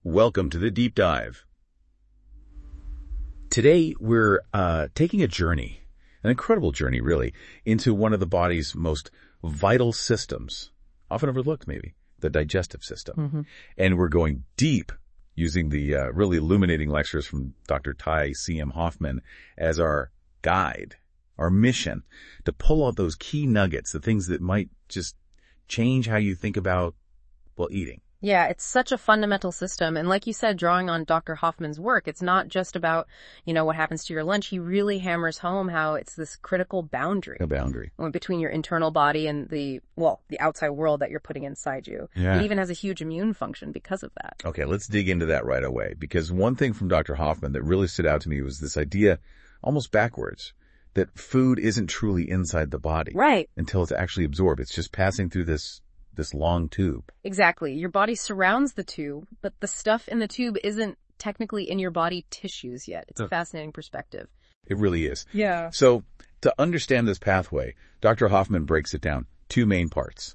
Welcome to the Deep Dive. Today, we're taking a journey, an incredible journey, really, into one of the body's most vital systems, often overlooked maybe, the digestive system. Mm-hmm. And we're going deep using the really illuminating lectures from Dr. Ty C.M. Hoffman as our guide, our mission, to pull out those key nuggets, the things that might just change how you think about, well, eating. Yeah, it's such a fundamental system. And like you said, drawing on Dr. Hoffman's work, it's not just about, what happens to your lunch. He really hammers home how it's this critical boundary. A boundary. Between your internal body and the outside world that you're putting inside you. Yeah. It even has a huge immune function because of that. Okay, let's dig into that right away. Because one thing from Dr. Hoffman that really stood out to me was this idea, almost backwards, that food isn't truly inside the body. Right. Until it's actually absorbed. It's just passing through this long tube. Exactly. Your body surrounds the tube, but the stuff in the tube isn't technically in your body tissues yet. It's a fascinating perspective. It really is. Yeah. So to understand this pathway, Dr. Hoffman breaks it down. Two main parts.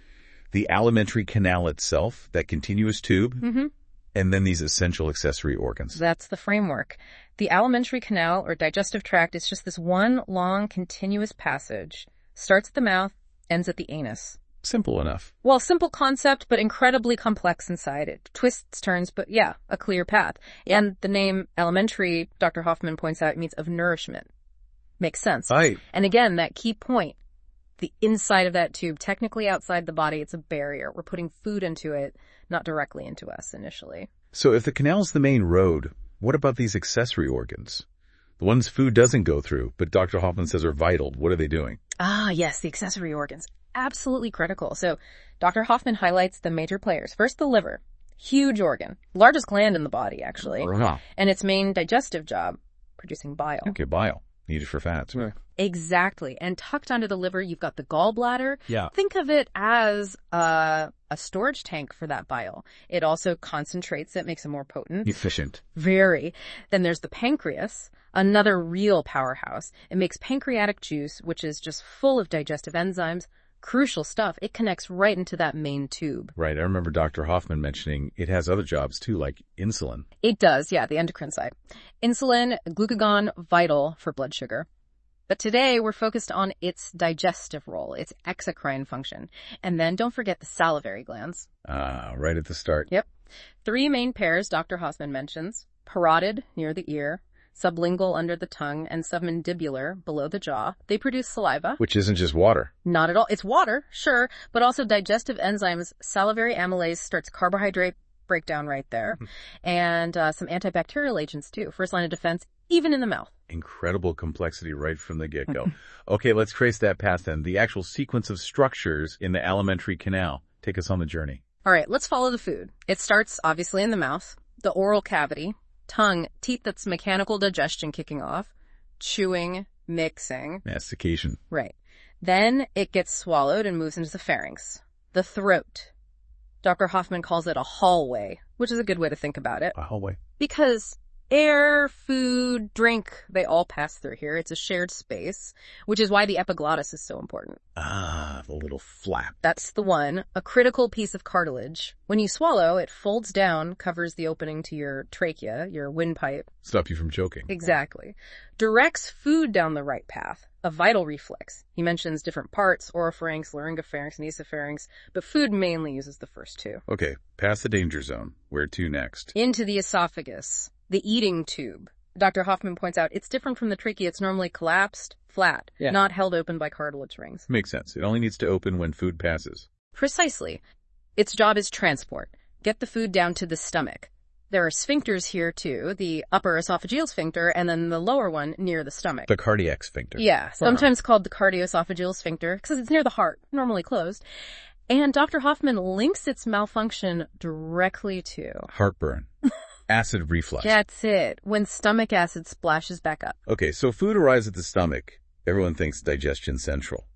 The alimentary canal itself, that continuous tube, and then these essential accessory organs. That's the framework. The alimentary canal or digestive tract is just this one long continuous passage. Starts at the mouth, ends at the anus. Simple enough. Well, simple concept, but incredibly complex inside. It twists, turns, but yeah, a clear path. And the name alimentary, Dr. Hoffman points out, means of nourishment. Makes sense. Right. And again, that key point, the inside of that tube, technically outside the body, it's a barrier. We're putting food into it, not directly into us initially. So if the canal's the main road, what about these accessory organs? The ones food doesn't go through, but Dr. Hoffman says are vital. What are they doing? Ah, yes, the accessory organs. Absolutely critical. So Dr. Hoffman highlights the major players. First, the liver. Huge organ. Largest gland in the body, actually. And its main digestive job, producing bile. Okay, bile. Needed for fats. Right. Exactly. And tucked under the liver, you've got the gallbladder. Yeah. Think of it as a storage tank for that bile. It also concentrates it, makes it more potent. Efficient. Very. Then there's the pancreas, another real powerhouse. It makes pancreatic juice, which is just full of digestive enzymes. Crucial stuff. It connects right into that main tube. Right. I remember Dr. Hoffman mentioning it has other jobs too, like insulin. It does, yeah, the endocrine side. Insulin, glucagon, vital for blood sugar. But today we're focused on its digestive role, its exocrine function. And then don't forget the salivary glands. Right at the start. Yep. 3 main pairs Dr. Hoffman mentions. Parotid, near the ear. Sublingual under the tongue, and submandibular below the jaw. They produce saliva. Which isn't just water. Not at all. It's water, sure, but also digestive enzymes. Salivary amylase starts carbohydrate breakdown right there. And some antibacterial agents, too. First line of defense, even in the mouth. Incredible complexity right from the get-go. Okay, let's trace that path then. The actual sequence of structures in the alimentary canal. Take us on the journey. All right, let's follow the food. It starts, obviously, in the mouth, the oral cavity. Tongue, teeth, that's mechanical digestion kicking off, chewing, mixing. Mastication. Right. Then it gets swallowed and moves into the pharynx. The throat. Dr. Hoffman calls it a hallway, which is a good way to think about it. A hallway. Because air, food, drink, they all pass through here. It's a shared space, which is why the epiglottis is so important. The little flap. That's the one. A critical piece of cartilage. When you swallow, it folds down, covers the opening to your trachea, your windpipe. Stop you from choking. Exactly. Directs food down the right path. A vital reflex. He mentions different parts, oropharynx, laryngopharynx, and esopharynx, but food mainly uses the first 2. Okay, past the danger zone. Where to next? Into the esophagus. The eating tube. Dr. Hoffman points out it's different from the trachea. It's normally collapsed, flat, not held open by cartilage rings. Makes sense. It only needs to open when food passes. Precisely. Its job is transport. Get the food down to the stomach. There are sphincters here, too, the upper esophageal sphincter and then the lower one near the stomach. The cardiac sphincter. Yeah, sometimes called the cardioesophageal sphincter because it's near the heart, normally closed. And Dr. Hoffman links its malfunction directly to heartburn. Acid reflux. That's it. When stomach acid splashes back up. Okay, so food arrives at the stomach. Everyone thinks digestion central.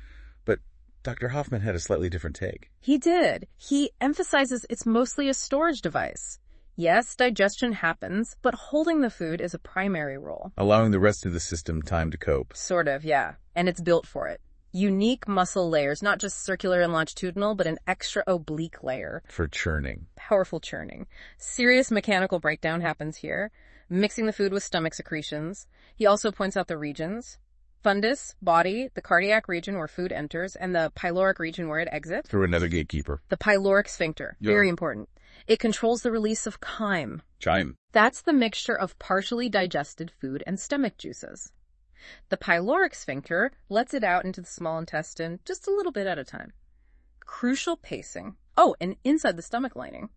But Dr. Hoffman had a slightly different take. He did. He emphasizes it's mostly a storage device. Yes, digestion happens, but holding the food is a primary role. Allowing the rest of the system time to cope. Sort of, yeah. And it's built for it. Unique muscle layers, not just circular and longitudinal, but an extra oblique layer. For churning. Powerful churning. Serious mechanical breakdown happens here, mixing the food with stomach secretions. He also points out the regions. Fundus, body, the cardiac region where food enters, and the pyloric region where it exits. Through another gatekeeper. The pyloric sphincter. Yeah. Very important. It controls the release of chyme. Chyme. That's the mixture of partially digested food and stomach juices. The pyloric sphincter lets it out into the small intestine just a little bit at a time. Crucial pacing. Oh, and inside the stomach lining.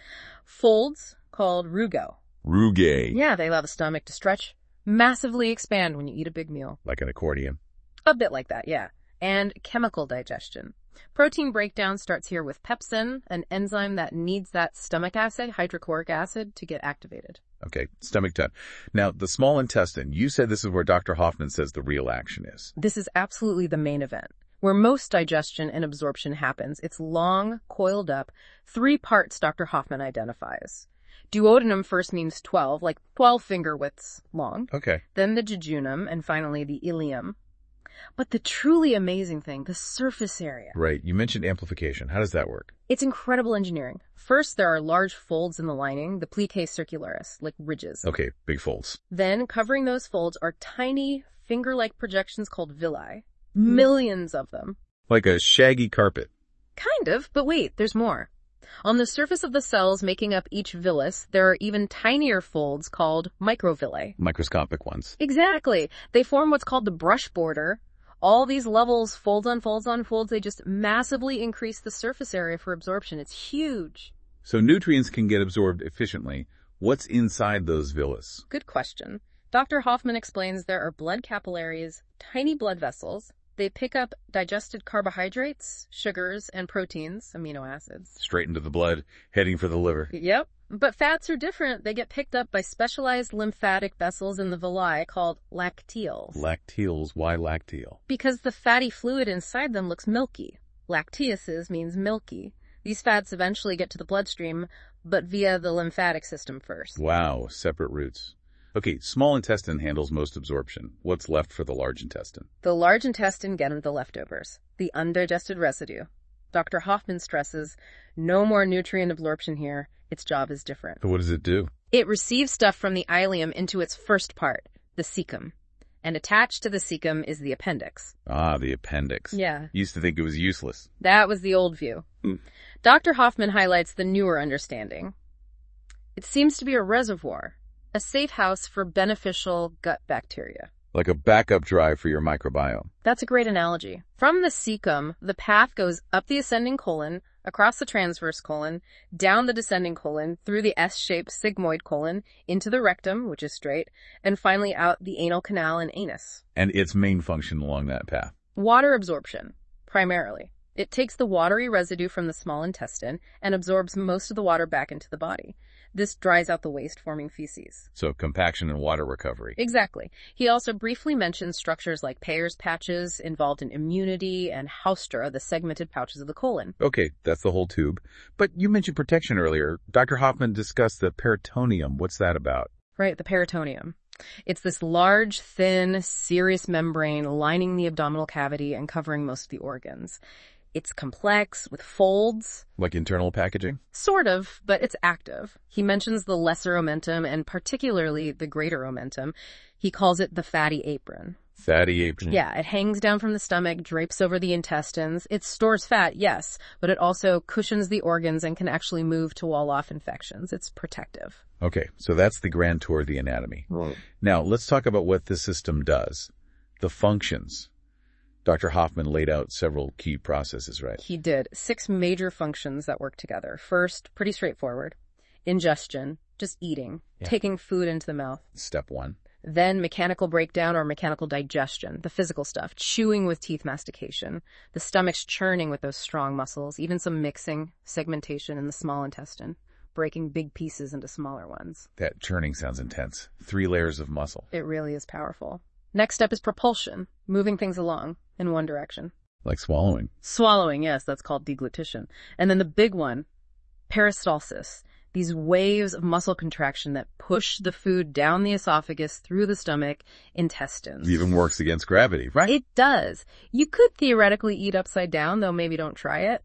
Folds called rugae. Rugae. Yeah, they allow the stomach to stretch, massively expand when you eat a big meal. Like an accordion. A bit like that, yeah. And chemical digestion. Protein breakdown starts here with pepsin, an enzyme that needs that stomach acid, hydrochloric acid, to get activated. Okay, stomach time. Now, the small intestine, you said this is where Dr. Hoffman says the real action is. This is absolutely the main event. Where most digestion and absorption happens, it's long, coiled up, 3 parts Dr. Hoffman identifies. Duodenum first means 12, like 12 finger widths long. Okay. Then the jejunum, and finally the ileum. But the truly amazing thing, the surface area. Right. You mentioned amplification. How does that work? It's incredible engineering. First, there are large folds in the lining, the plicae circularis, like ridges. Okay, big folds. Then, covering those folds are tiny, finger-like projections called villi. Millions of them. Like a shaggy carpet. Kind of, but wait, there's more. On the surface of the cells making up each villus, there are even tinier folds called microvilli. Microscopic ones. Exactly. They form what's called the brush border. All these levels, folds on folds on folds, they just massively increase the surface area for absorption. It's huge. So nutrients can get absorbed efficiently. What's inside those villus? Good question. Dr. Hoffman explains there are blood capillaries, tiny blood vessels. They pick up digested carbohydrates, sugars, and proteins, amino acids. Straight into the blood, heading for the liver. Yep. But fats are different. They get picked up by specialized lymphatic vessels in the villi called lacteals. Lacteals. Why lacteal? Because the fatty fluid inside them looks milky. Lacteases means milky. These fats eventually get to the bloodstream, but via the lymphatic system first. Wow, separate routes. Okay, small intestine handles most absorption. What's left for the large intestine? The large intestine gets the leftovers, the undigested residue. Dr. Hoffman stresses, no more nutrient absorption here. Its job is different. So what does it do? It receives stuff from the ileum into its first part, the cecum. And attached to the cecum is the appendix. Ah, the appendix. Yeah. Used to think it was useless. That was the old view. Dr. Hoffman highlights the newer understanding. It seems to be a reservoir, a safe house for beneficial gut bacteria. Like a backup drive for your microbiome. That's a great analogy. From the cecum, the path goes up the ascending colon, across the transverse colon, down the descending colon, through the S-shaped sigmoid colon, into the rectum, which is straight, and finally out the anal canal and anus. And its main function along that path? Water absorption, primarily. It takes the watery residue from the small intestine and absorbs most of the water back into the body. This dries out the waste, forming feces. So compaction and water recovery. Exactly. He also briefly mentions structures like Peyer's patches involved in immunity and haustra, the segmented pouches of the colon. Okay, that's the whole tube. But you mentioned protection earlier. Dr. Hoffman discussed the peritoneum. What's that about? Right, the peritoneum. It's this large, thin, serous membrane lining the abdominal cavity and covering most of the organs. It's complex, with folds. Like internal packaging? Sort of, but it's active. He mentions the lesser omentum and particularly the greater omentum. He calls it the fatty apron. Fatty apron. Yeah, it hangs down from the stomach, drapes over the intestines. It stores fat, yes, but it also cushions the organs and can actually move to wall off infections. It's protective. Okay, so that's the grand tour of the anatomy. Right. Now, let's talk about what this system does. The functions. Dr. Hoffman laid out several key processes, right? He did. 6 major functions that work together. First, pretty straightforward. Ingestion, just eating, taking food into the mouth. Step 1. Then mechanical breakdown or mechanical digestion, the physical stuff, chewing with teeth mastication, the stomach's churning with those strong muscles, even some mixing, segmentation in the small intestine, breaking big pieces into smaller ones. That churning sounds intense. 3 layers of muscle. It really is powerful. Next step is propulsion, moving things along in one direction. Like swallowing. Swallowing, yes, that's called deglutition. And then the big one, peristalsis. these waves of muscle contraction that push the food down the esophagus, through the stomach, intestines. It even works against gravity, right? It does. You could theoretically eat upside down, though maybe don't try it.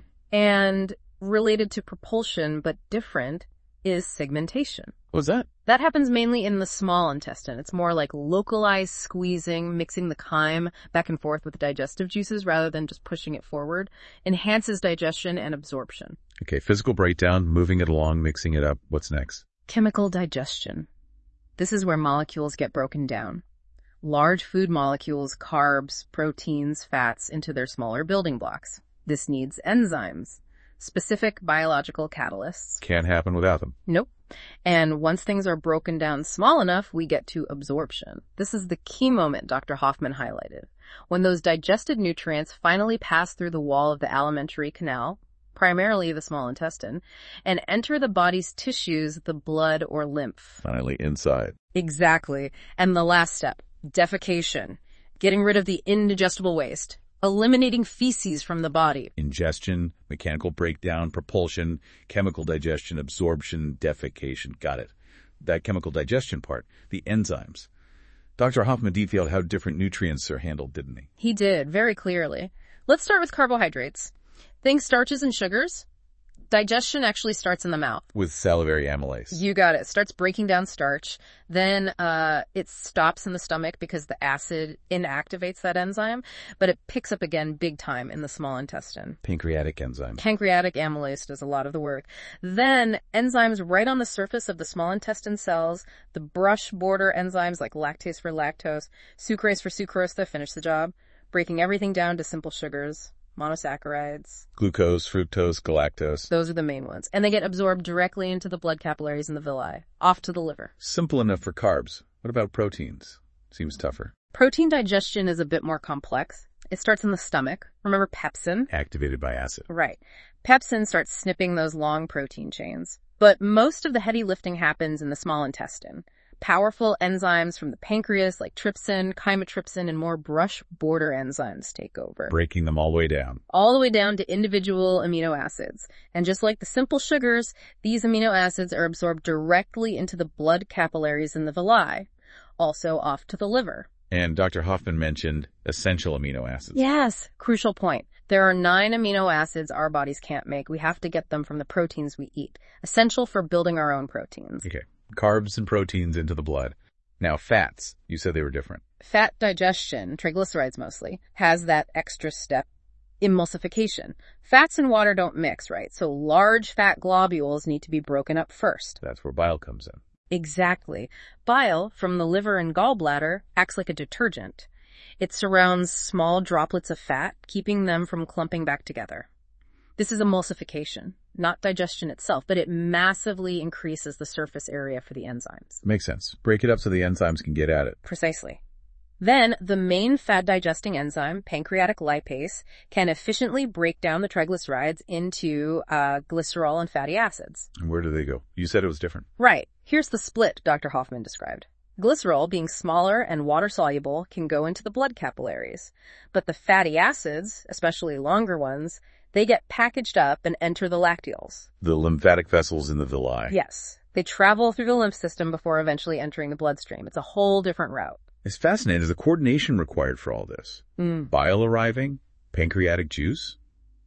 And related to propulsion, but different, is segmentation. What's that? That happens mainly in the small intestine. It's more like localized squeezing, mixing the chyme back and forth with the digestive juices rather than just pushing it forward. Enhances digestion and absorption. Okay, physical breakdown, moving it along, mixing it up. What's next? Chemical digestion. This is where molecules get broken down. Large food molecules, carbs, proteins, fats, into their smaller building blocks. This needs enzymes. Specific biological catalysts. Can't happen without them. Nope. And once things are broken down small enough, we get to absorption. This is the key moment Dr. Hoffman highlighted. When those digested nutrients finally pass through the wall of the alimentary canal, primarily the small intestine, and enter the body's tissues, the blood or lymph. Finally inside. Exactly. And the last step, defecation. Getting rid of the indigestible waste. Eliminating feces from the body. Ingestion, mechanical breakdown, propulsion, chemical digestion, absorption, defecation. Got it. That chemical digestion part, the enzymes. Dr. Hoffman detailed how different nutrients are handled, didn't he? He did, very clearly. Let's start with carbohydrates. Think starches and sugars. Digestion actually starts in the mouth. With salivary amylase. You got it. It starts breaking down starch. Then it stops in the stomach because the acid inactivates that enzyme, but it picks up again big time in the small intestine. Pancreatic enzyme. Pancreatic amylase does a lot of the work. Then enzymes right on the surface of the small intestine cells, the brush border enzymes like lactase for lactose, sucrase for sucrose that finish the job, breaking everything down to simple sugars. Monosaccharides. Glucose, fructose, galactose. Those are the main ones. And they get absorbed directly into the blood capillaries in the villi, off to the liver. Simple enough for carbs. What about proteins? Seems tougher. Protein digestion is a bit more complex. It starts in the stomach. Remember pepsin? Activated by acid. Right. Pepsin starts snipping those long protein chains. But most of the heavy lifting happens in the small intestine. Powerful enzymes from the pancreas like trypsin, chymotrypsin, and more brush border enzymes take over. Breaking them all the way down. All the way down to individual amino acids. And just like the simple sugars, these amino acids are absorbed directly into the blood capillaries in the villi, also off to the liver. And Dr. Hoffman mentioned essential amino acids. Yes, crucial point. There are 9 amino acids our bodies can't make. We have to get them from the proteins we eat. Essential for building our own proteins. Okay. Carbs and proteins into the blood. Now, fats. You said they were different. Fat digestion, triglycerides mostly, has that extra step, emulsification. Fats and water don't mix, right? So large fat globules need to be broken up first. That's where bile comes in. Exactly. Bile, from the liver and gallbladder, acts like a detergent. It surrounds small droplets of fat, keeping them from clumping back together. This is emulsification, not digestion itself, but it massively increases the surface area for the enzymes. Makes sense. Break it up so the enzymes can get at it. Precisely. Then, the main fat-digesting enzyme, pancreatic lipase, can efficiently break down the triglycerides into glycerol and fatty acids. And where do they go? You said it was different. Right. Here's the split Dr. Hoffman described. Glycerol, being smaller and water-soluble, can go into the blood capillaries. But the fatty acids, especially longer ones, they get packaged up and enter the lacteals. The lymphatic vessels in the villi. Yes. They travel through the lymph system before eventually entering the bloodstream. It's a whole different route. It's fascinating. The coordination required for all this. Bile arriving, pancreatic juice.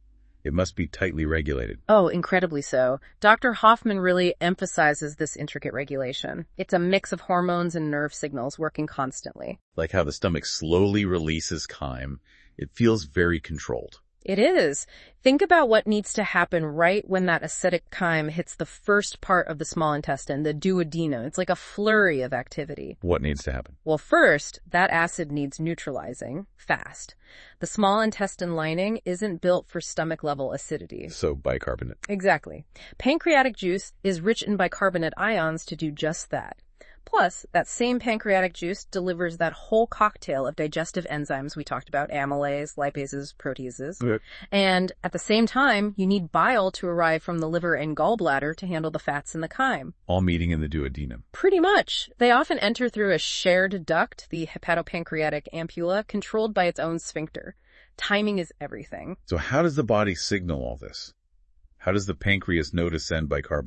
It must be tightly regulated. Oh, incredibly so. Dr. Hoffman really emphasizes this intricate regulation. It's a mix of hormones and nerve signals working constantly. Like how the stomach slowly releases chyme. It feels very controlled. It is. Think about what needs to happen right when that acidic chyme hits the first part of the small intestine, the duodenum. It's like a flurry of activity. What needs to happen? Well, first, that acid needs neutralizing fast. The small intestine lining isn't built for stomach-level acidity. So bicarbonate. Exactly. Pancreatic juice is rich in bicarbonate ions to do just that. Plus, that same pancreatic juice delivers that whole cocktail of digestive enzymes we talked about, amylase, lipases, proteases. Okay. And at the same time, you need bile to arrive from the liver and gallbladder to handle the fats in the chyme. All meeting in the duodenum. Pretty much. They often enter through a shared duct, the hepatopancreatic ampulla, controlled by its own sphincter. Timing is everything. So how does the body signal all this? How does the pancreas know to send bicarbonate?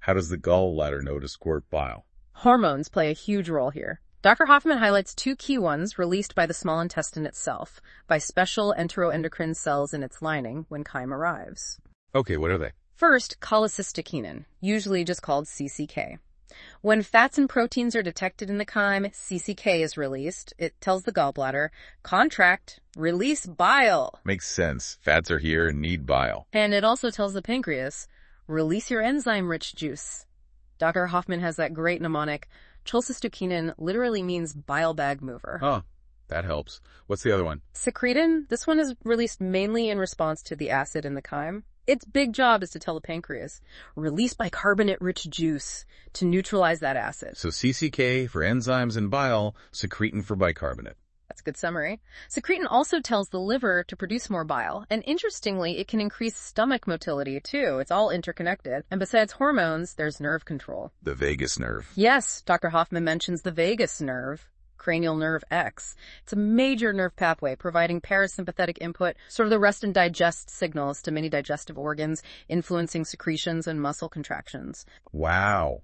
How does the gallbladder know to squirt bile? Hormones play a huge role here. Dr. Hoffman highlights two key ones released by the small intestine itself, by special enteroendocrine cells in its lining when chyme arrives. Okay, what are they? First, cholecystokinin, usually just called CCK. When fats and proteins are detected in the chyme, CCK is released. It tells the gallbladder, contract, release bile. Makes sense. Fats are here and need bile. And it also tells the pancreas, release your enzyme-rich juice. Dr. Hoffman has that great mnemonic, cholecystokinin literally means bile bag mover. Oh, that helps. What's the other one? Secretin, this one is released mainly in response to the acid in the chyme. Its big job is to tell the pancreas, release bicarbonate-rich juice to neutralize that acid. So CCK for enzymes and bile, secretin for bicarbonate. That's a good summary. Secretin also tells the liver to produce more bile, and interestingly, it can increase stomach motility too. It's all interconnected. And besides hormones, there's nerve control. The vagus nerve. Yes, Dr. Hoffman mentions the vagus nerve, cranial nerve X. It's a major nerve pathway providing parasympathetic input, sort of the rest and digest signals to many digestive organs, influencing secretions and muscle contractions. Wow.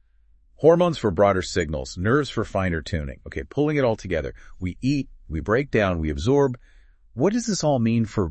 Hormones for broader signals, nerves for finer tuning. Okay, pulling it all together. We eat, we break down, we absorb. What does this all mean for,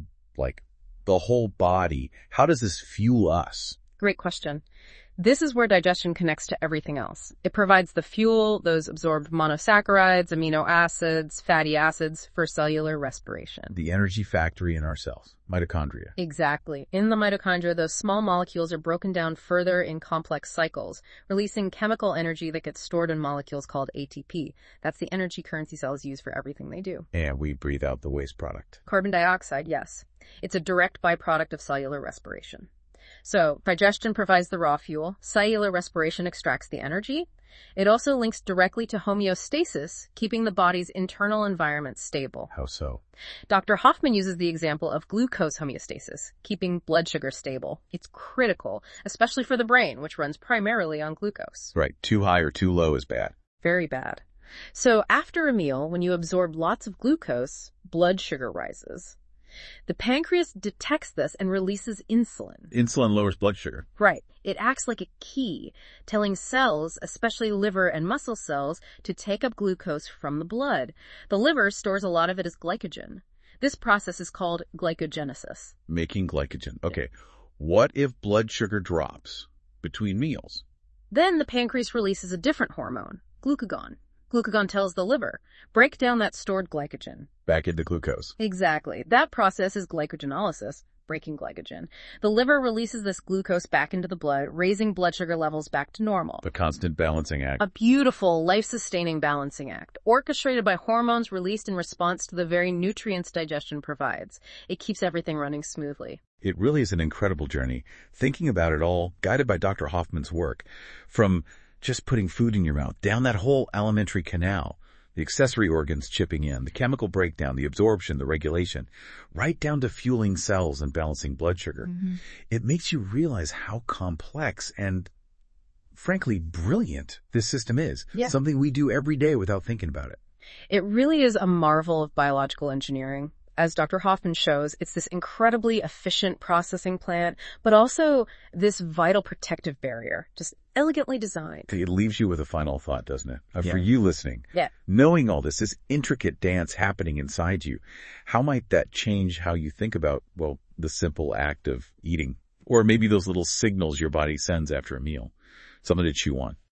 the whole body? How does this fuel us? Great question. This is where digestion connects to everything else. It provides the fuel, those absorbed monosaccharides, amino acids, fatty acids for cellular respiration. The energy factory in our cells, mitochondria. Exactly. In the mitochondria, those small molecules are broken down further in complex cycles, releasing chemical energy that gets stored in molecules called ATP. That's the energy currency cells use for everything they do. And we breathe out the waste product. Carbon dioxide, yes. It's a direct byproduct of cellular respiration. So, digestion provides the raw fuel, cellular respiration extracts the energy. It also links directly to homeostasis, keeping the body's internal environment stable. How so? Dr. Hoffman uses the example of glucose homeostasis, keeping blood sugar stable. It's critical, especially for the brain, which runs primarily on glucose. Right, too high or too low is bad. Very bad. So, after a meal, when you absorb lots of glucose, blood sugar rises. The pancreas detects this and releases insulin. Insulin lowers blood sugar. Right. It acts like a key, telling cells, especially liver and muscle cells, to take up glucose from the blood. The liver stores a lot of it as glycogen. This process is called glycogenesis. Making glycogen. Okay. What if blood sugar drops between meals? Then the pancreas releases a different hormone, glucagon. Glucagon tells the liver, break down that stored glycogen. Back into glucose. Exactly. That process is glycogenolysis, breaking glycogen. The liver releases this glucose back into the blood, raising blood sugar levels back to normal. The constant balancing act. A beautiful, life-sustaining balancing act, orchestrated by hormones released in response to the very nutrients digestion provides. It keeps everything running smoothly. It really is an incredible journey, thinking about it all, guided by Dr. Hoffman's work, from just putting food in your mouth, down that whole alimentary canal, the accessory organs chipping in, the chemical breakdown, the absorption, the regulation, right down to fueling cells and balancing blood sugar. Mm-hmm. It makes you realize how complex and, frankly, brilliant this system is. Yeah. Something we do every day without thinking about it. It really is a marvel of biological engineering. As Dr. Hoffman shows, it's this incredibly efficient processing plant, but also this vital protective barrier, just elegantly designed. It leaves you with a final thought, doesn't it? Yeah. For you listening, knowing all this intricate dance happening inside you, how might that change how you think about, the simple act of eating? Or maybe those little signals your body sends after a meal, something to chew on.